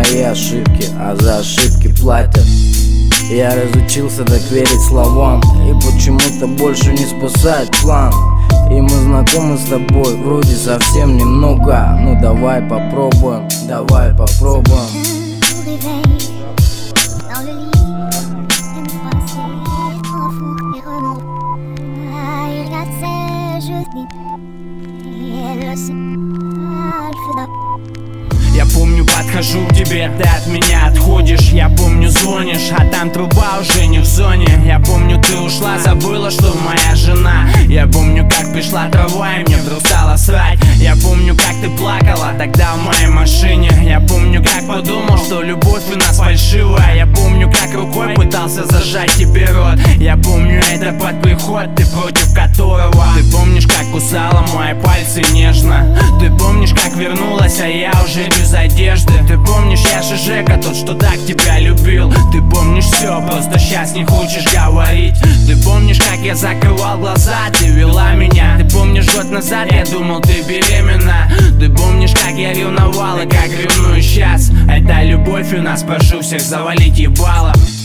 мои ошибки, а за ошибки платят. Я разучился так верить словам, и почему-то больше не спасает план. И мы знакомы с тобой, вроде совсем немного. Ну давай попробуем, давай попробуем. Я помню, подхожу к тебе, ты от меня отходишь. Я помню, звонишь, а там труба уже не в зоне. Я помню, ты ушла, забыла, что моя жена. Я помню, как пришла трава, и мне вдруг стало срать. Я помню, как ты плакала тогда в моей машине. Я помню, как подумал, что любовь у нас фальшивая. Я помню, как рукой пытался зажать тебе рот. Я помню, это под приход, ты против которого. Ты помнишь, как кусала мои пальцы нежно. Ты помнишь, как вернулась, а я уже без одежды. Ты помнишь, я же Жека, тот, что так тебя любил. Ты помнишь все, просто сейчас не хочешь говорить. Ты помнишь, как я закрывал глаза, ты вела меня. Ты помнишь, год назад я думал, ты беременна. Ты помнишь, как я ревновал и как ревную сейчас. Это любовь у нас, прошу всех завалить ебало.